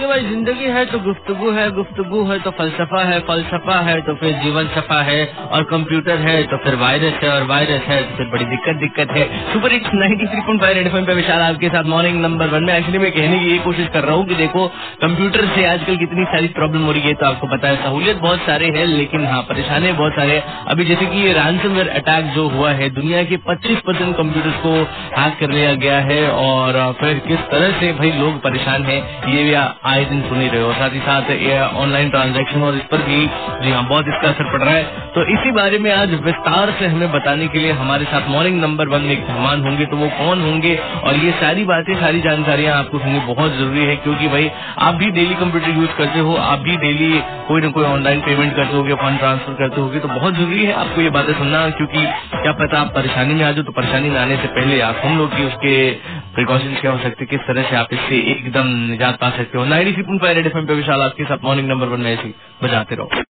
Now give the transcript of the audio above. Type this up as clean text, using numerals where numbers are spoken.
भाई जिंदगी है तो गुफ्तगू है, गुफ्तगू है तो फलसफा है, फलसफा है तो फिर जीवन सफा है, और कंप्यूटर है तो फिर वायरस है, और वायरस है तो फिर बड़ी दिक्कत है। सुपर हिट्स 93.5 रेड एफएम पे विशाल आपके साथ मॉर्निंग नंबर 1 में। एक्चुअली मैं कहने की ये कोशिश कर रहा हूँ कि देखो कंप्यूटर से आजकल कितनी सारी प्रॉब्लम हो रही है, तो आपको पता है सहूलियत बहुत सारे है, लेकिन हाँ परेशानी बहुत सारे। अभी जैसे कि ये रैंसमवेयर अटैक जो हुआ है, दुनिया के 25% कंप्यूटर्स को हैक कर लिया गया है, और फिर किस तरह से भाई लोग परेशान हैं ये भी आए दिन सुन ही रहे हो। साथ ही साथ ऑनलाइन ट्रांजैक्शन और इस पर भी जी हाँ बहुत इसका असर पड़ रहा है। तो इसी बारे में आज विस्तार से हमें बताने के लिए हमारे साथ मॉर्निंग नंबर 1 में एक मेहमान होंगे। तो वो कौन होंगे और ये सारी बातें सारी जानकारियां आपको सुननी बहुत जरूरी है, क्योंकि भाई आप भी डेली कंप्यूटर यूज करते हो, आप भी डेली कोई न कोई ऑनलाइन पेमेंट करते होगे, फंड ट्रांसफर करते होगे, तो बहुत जरूरी है आपको ये बातें सुनना, क्योंकि क्या पता आप परेशानी में आ जाओ, तो परेशानी में आने से पहले आप सुन लो कि उसके प्रिकॉशंस क्या हो सकते, किस तरह से आप इससे एकदम निजात पा सकते हो। 93.5 रेड एफएम पे विशाल आपके साथ मॉर्निंग नंबर 1 में ऐसी बजाते रहो।